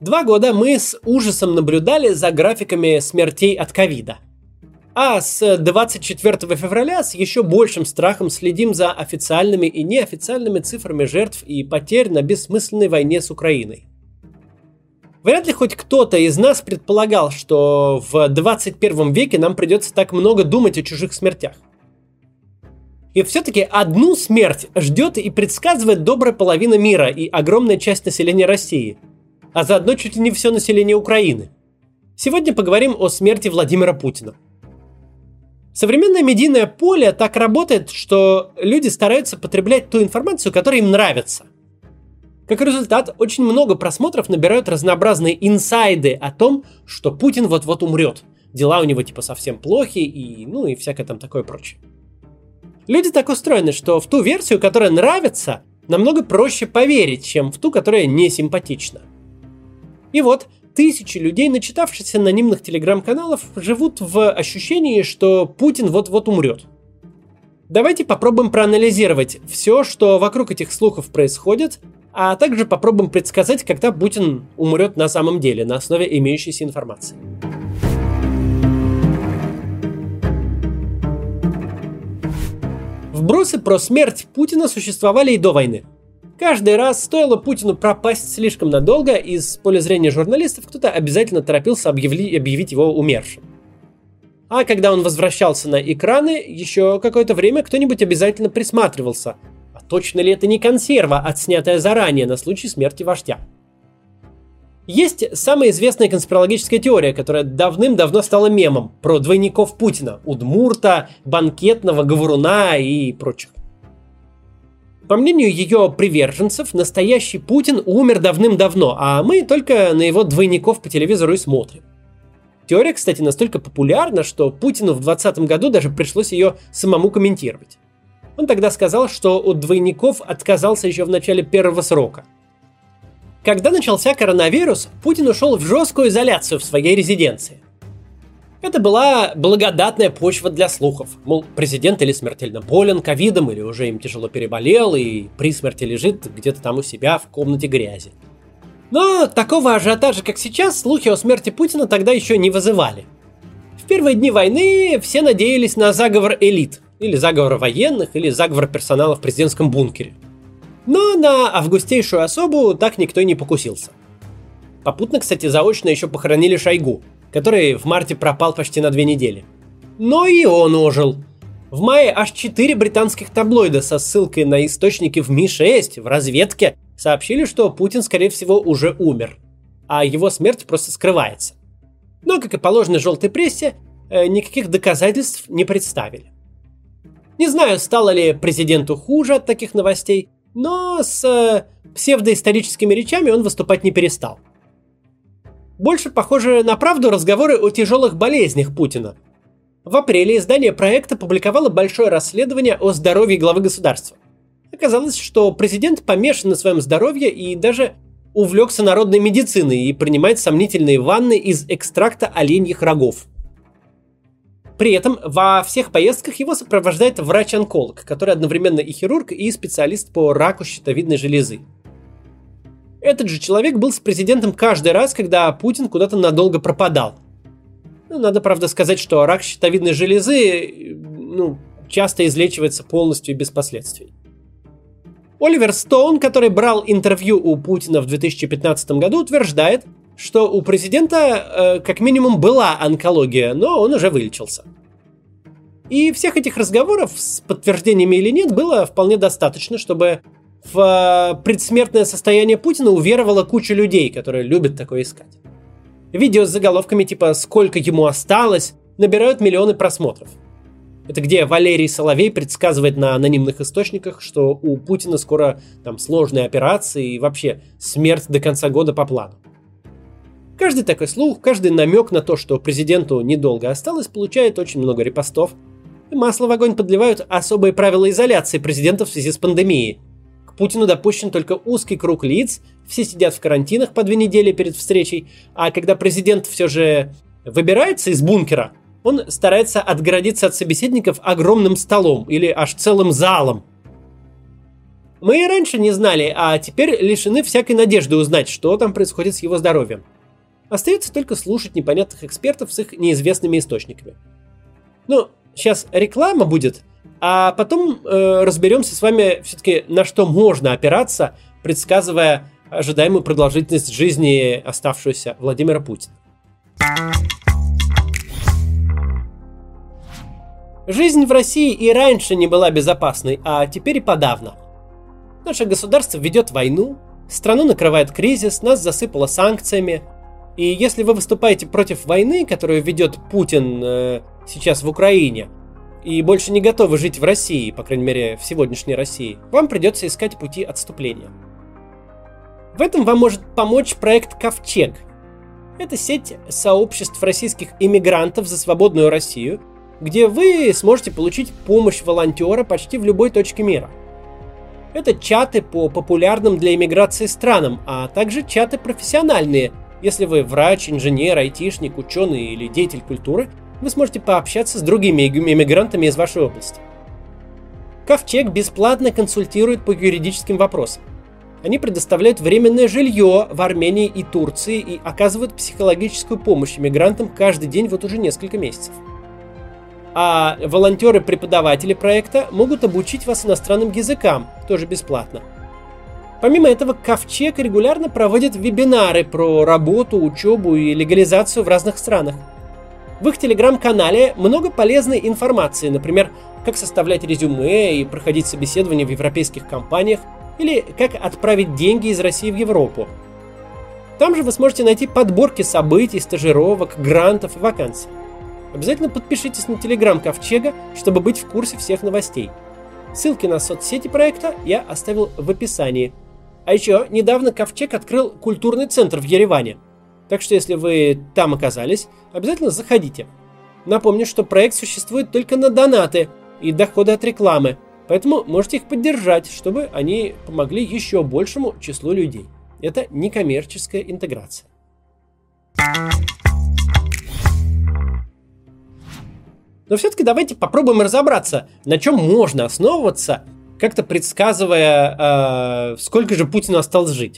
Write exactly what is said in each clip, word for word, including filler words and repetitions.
Два года мы с ужасом наблюдали за графиками смертей от ковида. А с двадцать четвёртого февраля с еще большим страхом следим за официальными и неофициальными цифрами жертв и потерь на бессмысленной войне с Украиной. Вряд ли хоть кто-то из нас предполагал, что в двадцать первом веке нам придется так много думать о чужих смертях. И все-таки одну смерть ждет и предсказывает добрая половина мира и огромная часть населения России, а заодно чуть ли не все население Украины. Сегодня поговорим о смерти Владимира Путина. Современное медийное поле так работает, что люди стараются потреблять ту информацию, которая им нравится. Как результат, очень много просмотров набирают разнообразные инсайды о том, что Путин вот-вот умрет. Дела у него типа совсем плохи и ну и всякое там такое прочее. Люди так устроены, что в ту версию, которая нравится, намного проще поверить, чем в ту, которая не симпатична. И вот тысячи людей, начитавшихся анонимных телеграм-каналов, живут в ощущении, что Путин вот-вот умрет. Давайте попробуем проанализировать все, что вокруг этих слухов происходит, а также попробуем предсказать, когда Путин умрет на самом деле, на основе имеющейся информации. Вбросы про смерть Путина существовали и до войны. Каждый раз стоило Путину пропасть слишком надолго, из поля зрения журналистов кто-то обязательно торопился объявли, объявить его умершим. А когда он возвращался на экраны, еще какое-то время кто-нибудь обязательно присматривался, а точно ли это не консерва, отснятая заранее на случай смерти вождя. Есть самая известная конспирологическая теория, которая давным-давно стала мемом, про двойников Путина, Удмурта, Банкетного, Говоруна и прочих. По мнению ее приверженцев, настоящий Путин умер давным-давно, а мы только на его двойников по телевизору и смотрим. Теория, кстати, настолько популярна, что Путину в двадцатом году даже пришлось ее самому комментировать. Он тогда сказал, что от двойников отказался еще в начале первого срока. Когда начался коронавирус, Путин ушел в жесткую изоляцию в своей резиденции. Это была благодатная почва для слухов. Мол, президент или смертельно болен ковидом, или уже им тяжело переболел и при смерти лежит где-то там у себя в комнате грязи. Но такого ажиотажа, как сейчас, слухи о смерти Путина тогда еще не вызывали. В первые дни войны все надеялись на заговор элит, или заговор военных, или заговор персонала в президентском бункере. Но на августейшую особу так никто и не покусился. Попутно, кстати, заочно еще похоронили Шойгу, который в марте пропал почти на две недели. Но и он ожил. В мае аж четыре британских таблоида со ссылкой на источники в эм и шесть, в разведке, сообщили, что Путин, скорее всего, уже умер, а его смерть просто скрывается. Но, как и положено желтой прессе, никаких доказательств не представили. Не знаю, стало ли президенту хуже от таких новостей, но с псевдоисторическими речами он выступать не перестал. Больше похоже на правду разговоры о тяжелых болезнях Путина. В апреле издание «Проект» опубликовало большое расследование о здоровье главы государства. Оказалось, что президент помешан на своем здоровье и даже увлекся народной медициной и принимает сомнительные ванны из экстракта оленьих рогов. При этом во всех поездках его сопровождает врач-онколог, который одновременно и хирург, и специалист по раку щитовидной железы. Этот же человек был с президентом каждый раз, когда Путин куда-то надолго пропадал. Ну, надо, правда, сказать, что рак щитовидной железы ну, часто излечивается полностью и без последствий. Оливер Стоун, который брал интервью у Путина в две тысячи пятнадцатом году, утверждает, что у президента э, как минимум была онкология, но он уже вылечился. И всех этих разговоров с подтверждениями или нет было вполне достаточно, чтобы в предсмертное состояние Путина уверовала куча людей, которые любят такое искать. Видео с заголовками типа «Сколько ему осталось» набирают миллионы просмотров. Это где Валерий Соловей предсказывает на анонимных источниках, что у Путина скоро там сложные операции и вообще смерть до конца года по плану. Каждый такой слух, каждый намек на то, что президенту недолго осталось, получает очень много репостов. И масло в огонь подливают особые правила изоляции президента в связи с пандемией. К Путину допущен только узкий круг лиц, все сидят в карантинах по две недели перед встречей, а когда президент все же выбирается из бункера, он старается отгородиться от собеседников огромным столом или аж целым залом. Мы и раньше не знали, а теперь лишены всякой надежды узнать, что там происходит с его здоровьем. Остается только слушать непонятных экспертов с их неизвестными источниками. Ну, сейчас реклама будет, а потом э, разберемся с вами все-таки, на что можно опираться, предсказывая ожидаемую продолжительность жизни оставшуюся Владимира Путина. Жизнь в России и раньше не была безопасной, а теперь и подавно. Наше государство ведет войну, страну накрывает кризис, нас засыпало санкциями. И если вы выступаете против войны, которую ведет Путин э, сейчас в Украине, и больше не готовы жить в России, по крайней мере в сегодняшней России, вам придется искать пути отступления. В этом вам может помочь проект «Ковчег». Это сеть сообществ российских иммигрантов за свободную Россию, где вы сможете получить помощь волонтера почти в любой точке мира. Это чаты по популярным для иммиграции странам, а также чаты профессиональные. Если вы врач, инженер, айтишник, ученый или деятель культуры, вы сможете пообщаться с другими иммигрантами из вашей области. Ковчег бесплатно консультирует по юридическим вопросам. Они предоставляют временное жилье в Армении и Турции и оказывают психологическую помощь иммигрантам каждый день вот уже несколько месяцев. А волонтеры-преподаватели проекта могут обучить вас иностранным языкам, тоже бесплатно. Помимо этого, Ковчег регулярно проводит вебинары про работу, учебу и легализацию в разных странах. В их телеграм-канале много полезной информации, например, как составлять резюме и проходить собеседования в европейских компаниях, или как отправить деньги из России в Европу. Там же вы сможете найти подборки событий, стажировок, грантов и вакансий. Обязательно подпишитесь на телеграм Ковчега, чтобы быть в курсе всех новостей. Ссылки на соцсети проекта я оставил в описании. А еще недавно Ковчег открыл культурный центр в Ереване. Так что если вы там оказались, обязательно заходите. Напомню, что проект существует только на донаты и доходы от рекламы, поэтому можете их поддержать, чтобы они помогли еще большему числу людей. Это некоммерческая интеграция. Но все-таки давайте попробуем разобраться, на чем можно основываться, как-то предсказывая, э, сколько же Путину осталось жить.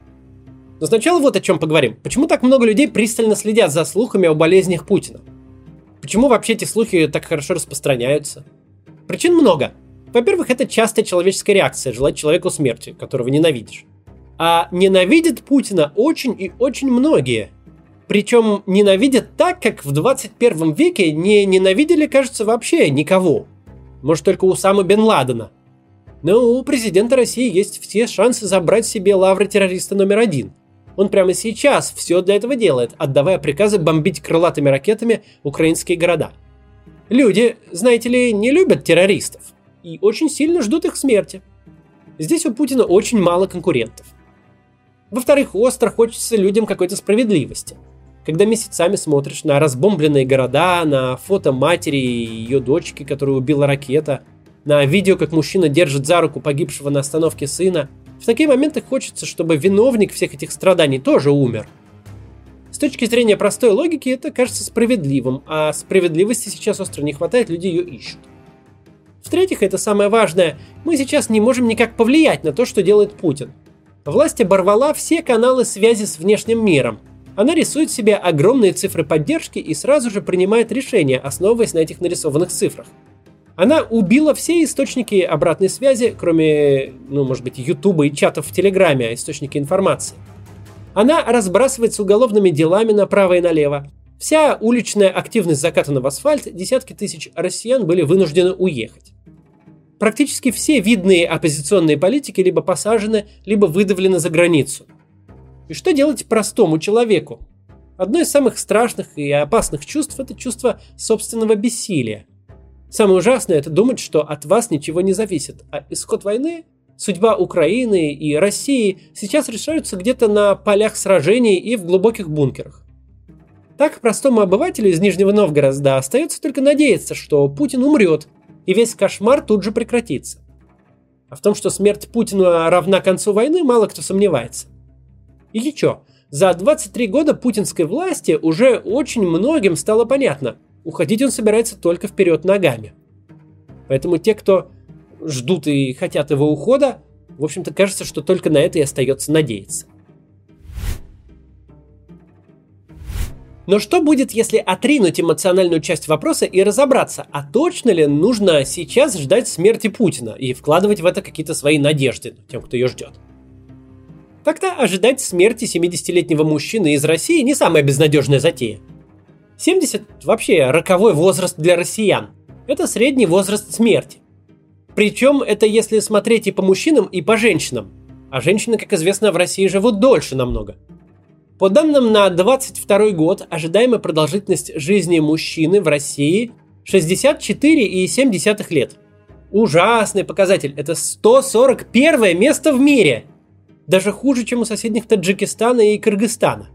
Но сначала вот о чем поговорим. Почему так много людей пристально следят за слухами о болезнях Путина? Почему вообще эти слухи так хорошо распространяются? Причин много. Во-первых, это частая человеческая реакция – желать человеку смерти, которого ненавидишь. А ненавидят Путина очень и очень многие. Причем ненавидят так, как в двадцать первом веке не ненавидели, кажется, вообще никого. Может, только Усаму бен Ладена. Но у президента России есть все шансы забрать себе лавры террориста номер один. Он прямо сейчас все для этого делает, отдавая приказы бомбить крылатыми ракетами украинские города. Люди, знаете ли, не любят террористов и очень сильно ждут их смерти. Здесь у Путина очень мало конкурентов. Во-вторых, остро хочется людям какой-то справедливости. Когда месяцами смотришь на разбомбленные города, на фото матери и ее дочки, которую убила ракета, на видео, как мужчина держит за руку погибшего на остановке сына, в такие моменты хочется, чтобы виновник всех этих страданий тоже умер. С точки зрения простой логики это кажется справедливым, а справедливости сейчас остро не хватает, люди ее ищут. В-третьих, это самое важное, мы сейчас не можем никак повлиять на то, что делает Путин. Власть оборвала все каналы связи с внешним миром. Она рисует себе огромные цифры поддержки и сразу же принимает решения, основываясь на этих нарисованных цифрах. Она убила все источники обратной связи, кроме, ну, может быть, Ютуба и чатов в Телеграме, источники информации. Она разбрасывается уголовными делами направо и налево. Вся уличная активность закатана в асфальт, десятки тысяч россиян были вынуждены уехать. Практически все видные оппозиционные политики либо посажены, либо выдавлены за границу. И что делать простому человеку? Одно из самых страшных и опасных чувств – это чувство собственного бессилия. Самое ужасное – это думать, что от вас ничего не зависит, а исход войны, судьба Украины и России сейчас решаются где-то на полях сражений и в глубоких бункерах. Так простому обывателю из Нижнего Новгорода остается только надеяться, что Путин умрет, и весь кошмар тут же прекратится. А в том, что смерть Путина равна концу войны, мало кто сомневается. И еще, за двадцать три года путинской власти уже очень многим стало понятно, уходить он собирается только вперед ногами. Поэтому те, кто ждут и хотят его ухода, В общем-то, кажется, что только на это и остается надеяться. Но что будет, если отринуть эмоциональную часть вопроса и разобраться, а точно ли нужно сейчас ждать смерти Путина и вкладывать в это какие-то свои надежды тем, кто ее ждет? Тогда ожидать смерти семидесятилетнего мужчины из России не самая безнадежная затея. семьдесят вообще роковой возраст для россиян. Это средний возраст смерти. Причем это если смотреть и по мужчинам, и по женщинам. А женщины, как известно, в России живут дольше намного. По данным на двадцать второй год, ожидаемая продолжительность жизни мужчины в России шестьдесят четыре и семь десятых лет. Ужасный показатель. Это сто сорок первое место в мире. Даже хуже, чем у соседних Таджикистана и Кыргызстана.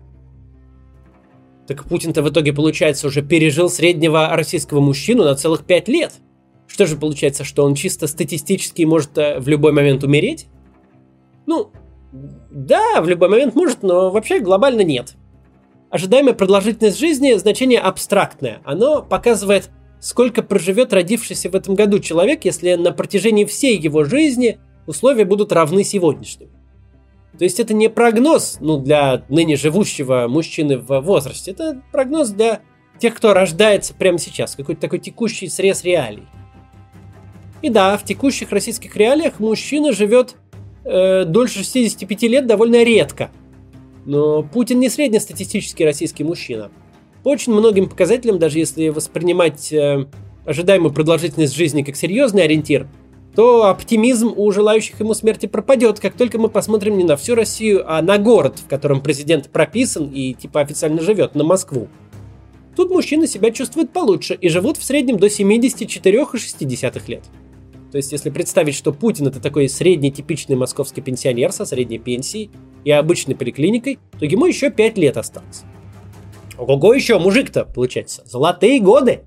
Так Путин-то в итоге, получается, уже пережил среднего российского мужчину на целых пять лет. Что же получается, что он чисто статистически может в любой момент умереть? Ну, да, в любой момент может, но вообще глобально нет. Ожидаемая продолжительность жизни – значение абстрактное. Оно показывает, сколько проживет родившийся в этом году человек, если на протяжении всей его жизни условия будут равны сегодняшним. То есть это не прогноз, ну, для ныне живущего мужчины в возрасте. Это прогноз для тех, кто рождается прямо сейчас. Какой-то такой текущий срез реалий. И да, в текущих российских реалиях мужчина живет э, дольше шестидесяти пяти лет довольно редко. Но Путин не среднестатистический российский мужчина. По очень многим показателям, даже если воспринимать э, ожидаемую продолжительность жизни как серьезный ориентир, то оптимизм у желающих ему смерти пропадет, как только мы посмотрим не на всю Россию, а на город, в котором президент прописан и типа официально живет, на Москву. Тут мужчины себя чувствуют получше и живут в среднем до семидесяти четырёх и шести десятых лет. То есть, если представить, что Путин это такой средний типичный московский пенсионер со средней пенсией и обычной поликлиникой, то ему еще пять лет осталось. Ого-го еще, мужик-то, получается, золотые годы!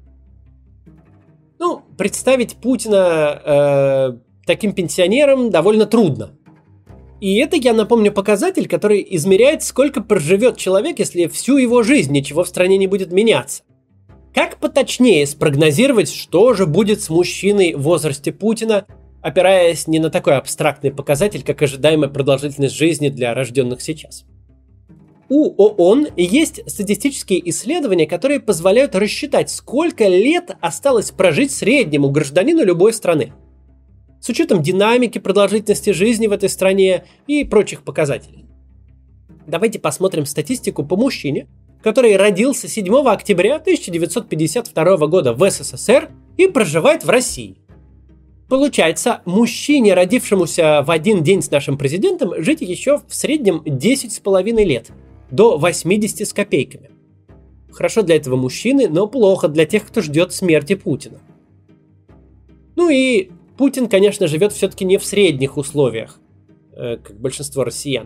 Ну, представить Путина э, таким пенсионером довольно трудно. И это, я напомню, показатель, который измеряет, сколько проживет человек, если всю его жизнь ничего в стране не будет меняться. Как поточнее спрогнозировать, что же будет с мужчиной в возрасте Путина, опираясь не на такой абстрактный показатель, как ожидаемая продолжительность жизни для рожденных сейчас? У ООН есть статистические исследования, которые позволяют рассчитать, сколько лет осталось прожить среднему гражданину любой страны. С учетом динамики продолжительности жизни в этой стране и прочих показателей. Давайте посмотрим статистику по мужчине, который родился седьмого октября тысяча девятьсот пятьдесят второго года в СССР и проживает в России. Получается, мужчине, родившемуся в один день с нашим президентом, жить еще в среднем десять с половиной лет, до восьмидесяти с копейками. Хорошо для этого мужчины, но плохо для тех, кто ждет смерти Путина. Ну и Путин, конечно, живет все-таки не в средних условиях, как большинство россиян.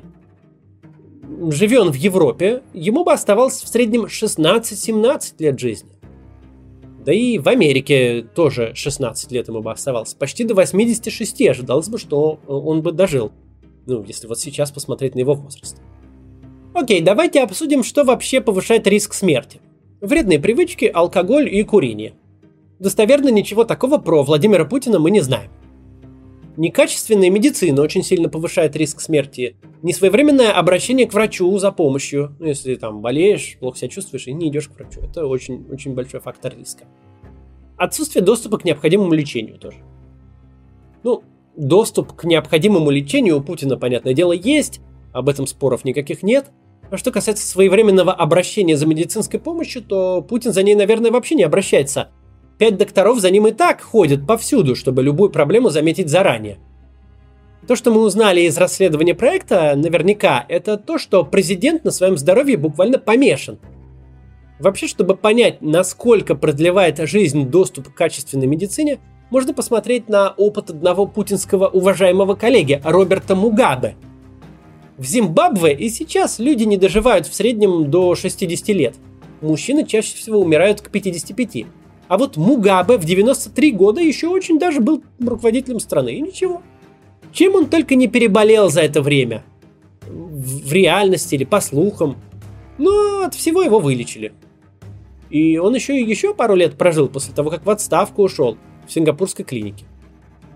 Живя он в Европе, ему бы оставалось в среднем шестнадцать-семнадцать лет жизни. Да и в Америке тоже шестнадцать лет ему бы оставалось. Почти до восьмидесяти шести ожидалось бы, что он бы дожил. Ну, если вот сейчас посмотреть на его возраст. Окей, давайте обсудим, что вообще повышает риск смерти. Вредные привычки, алкоголь и курение. Достоверно ничего такого про Владимира Путина мы не знаем. Некачественная медицина очень сильно повышает риск смерти. Несвоевременное обращение к врачу за помощью. Ну, если там болеешь, плохо себя чувствуешь и не идешь к врачу. Это очень, очень большой фактор риска. Отсутствие доступа к необходимому лечению тоже. Ну, доступ к необходимому лечению у Путина, понятное дело, есть. Об этом споров никаких нет. А что касается своевременного обращения за медицинской помощью, то Путин за ней, наверное, вообще не обращается. Пять докторов за ним и так ходят повсюду, чтобы любую проблему заметить заранее. То, что мы узнали из расследования проекта, наверняка, это то, что президент на своем здоровье буквально помешан. Вообще, чтобы понять, насколько продлевает жизнь доступ к качественной медицине, можно посмотреть на опыт одного путинского уважаемого коллеги Роберта Мугабе. В Зимбабве и сейчас люди не доживают в среднем до шестидесяти лет. Мужчины чаще всего умирают к пятидесяти пяти. А вот Мугабе в девяносто три года еще очень даже был руководителем страны. И ничего. Чем он только не переболел за это время. В реальности или по слухам. Но от всего его вылечили. И он еще и еще пару лет прожил после того, как в отставку ушел в сингапурской клинике. В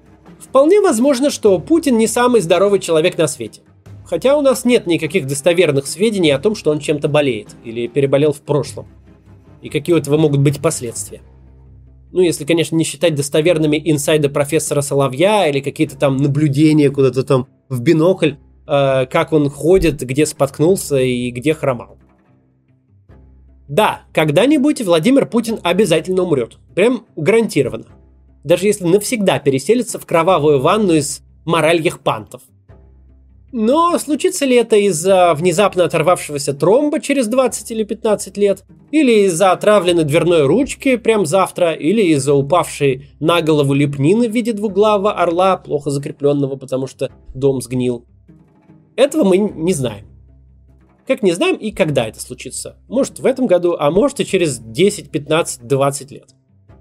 Вполне возможно, что Путин не самый здоровый человек на свете. Хотя у нас нет никаких достоверных сведений о том, что он чем-то болеет или переболел в прошлом. И какие у этого могут быть последствия. Ну, если, конечно, не считать достоверными инсайды профессора Соловья или какие-то там наблюдения куда-то там в бинокль, э, как он ходит, где споткнулся и где хромал. Да, когда-нибудь Владимир Путин обязательно умрет. Прям гарантированно. Даже если навсегда переселится в кровавую ванну из моральих пантов. Но случится ли это из-за внезапно оторвавшегося тромба через двадцать или пятнадцать лет? Или из-за отравленной дверной ручки прям завтра? Или из-за упавшей на голову лепнины в виде двуглавого орла, плохо закрепленного, потому что дом сгнил? Этого мы не знаем. Как не знаем и когда это случится. Может в этом году, а может и через десять, пятнадцать, двадцать лет.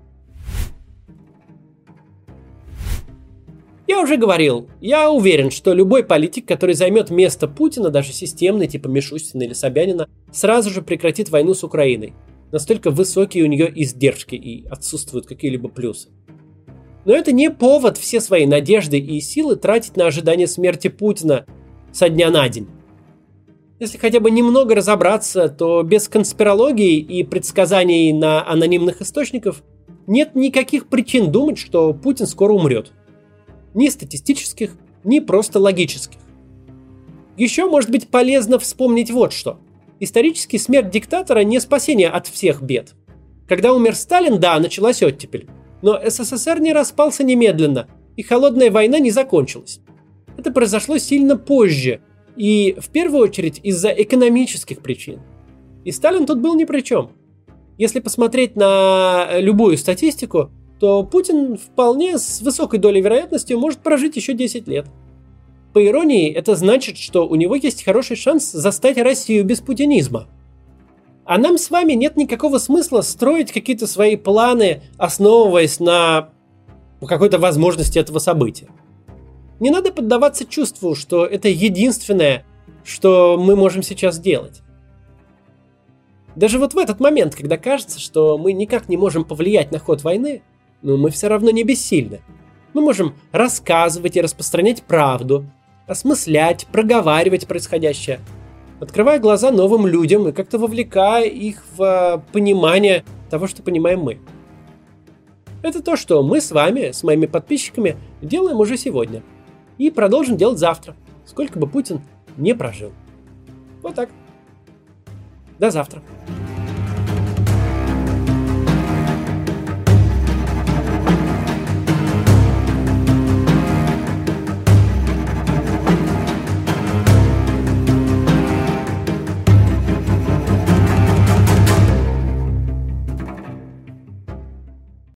Я уже говорил, я уверен, что любой политик, который займет место Путина, даже системный, типа Мишустина или Собянина, сразу же прекратит войну с Украиной. Настолько высокие у нее издержки и отсутствуют какие-либо плюсы. Но это не повод все свои надежды и силы тратить на ожидание смерти Путина со дня на день. Если хотя бы немного разобраться, то без конспирологии и предсказаний на анонимных источников нет никаких причин думать, что Путин скоро умрет. Ни статистических, ни просто логических. Еще может быть полезно вспомнить вот что. Исторически смерть диктатора не спасение от всех бед. Когда умер Сталин, да, началась оттепель. Но СССР не распался немедленно, и холодная война не закончилась. Это произошло сильно позже, и в первую очередь из-за экономических причин. И Сталин тут был ни при чем. Если посмотреть на любую статистику, то Путин вполне с высокой долей вероятности может прожить еще десять лет. По иронии, это значит, что у него есть хороший шанс застать Россию без путинизма. А нам с вами нет никакого смысла строить какие-то свои планы, основываясь на какой-то возможности этого события. Не надо поддаваться чувству, что это единственное, что мы можем сейчас делать. Даже вот в этот момент, когда кажется, что мы никак не можем повлиять на ход войны, но мы все равно не бессильны. Мы можем рассказывать и распространять правду, осмыслять, проговаривать происходящее, открывая глаза новым людям и как-то вовлекая их в понимание того, что понимаем мы. Это то, что мы с вами, с моими подписчиками, делаем уже сегодня. И продолжим делать завтра, сколько бы Путин не прожил. Вот так. До завтра.